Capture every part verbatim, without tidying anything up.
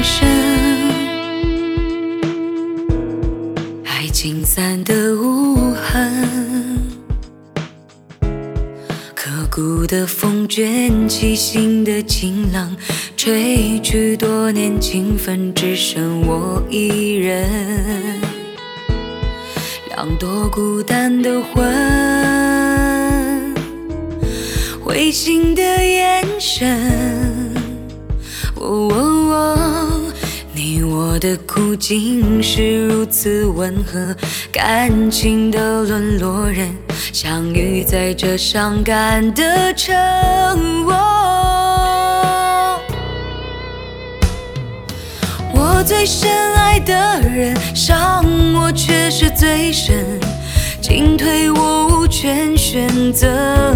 生，爱情散的无痕，刻骨的风卷起新的晴朗，吹去多年情分，只剩我一人。两朵孤单的魂，灰心的眼神。哦哦哦，你我的苦竟是如此温和，感情的沦落人，相遇在这伤感的城窝。我最深爱的人，伤我却是最深，进退我无权选择。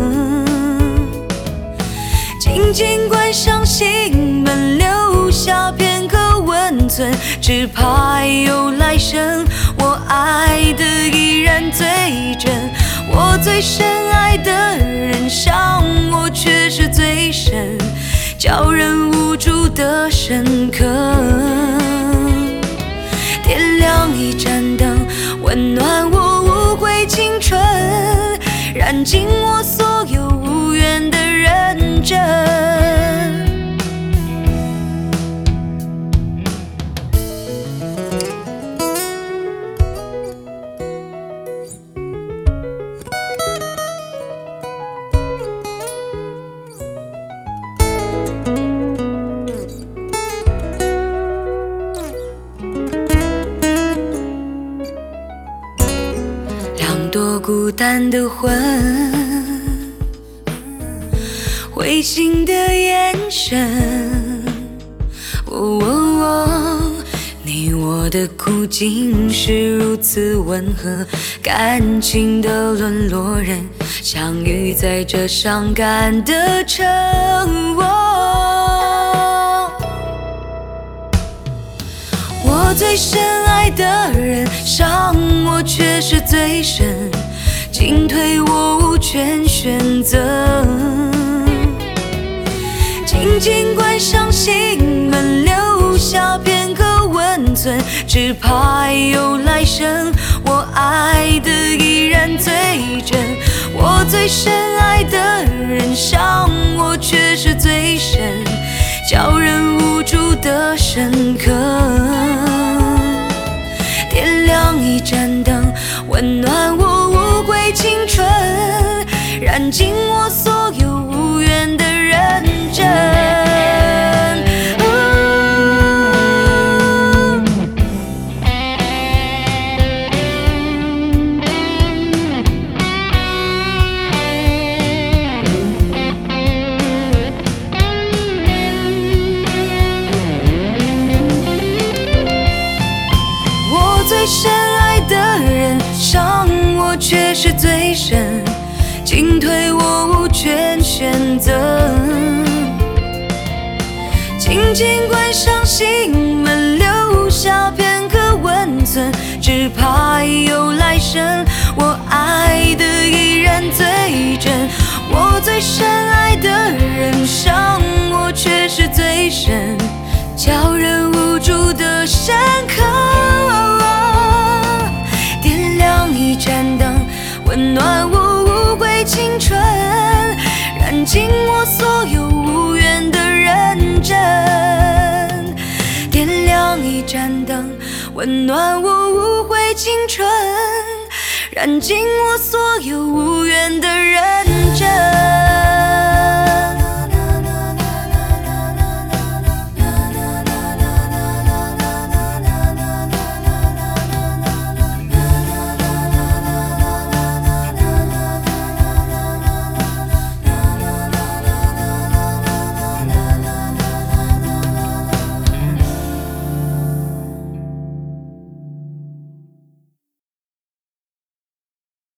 紧紧关上心门，留下片刻温存，只怕有来生，我爱的依然最真。我最深爱的人，伤我却是最深，叫人无助的深刻。点亮一盏灯，温暖我无悔青春，燃尽我所有无缘的认真。两朵孤单的魂，灰心的眼神。哦哦哦，你我的苦竟是如此温和，感情的沦落人，相遇在这伤感的城窝。我最深爱的人，伤我却是最深，进退我无权选择。紧紧关上心门，留下片刻温存，只怕有来生，我爱的依然最真。我最深爱的人，伤我却是最深，叫人无助的深刻。点亮一盏灯，温暖我无悔青春，燃尽我所有无缘的认真。最深爱的人，伤我却是最深，进退我无权选择。紧紧关上心门，留下片刻温存，只怕有来生，我爱的依然最真。我最深爱的人，伤我却是最深，叫人无助的深刻。一盏灯，温暖我无悔青春，燃尽我所有无缘的认真。点亮一盏灯，温暖我无悔青春，燃尽我所有无缘的认真。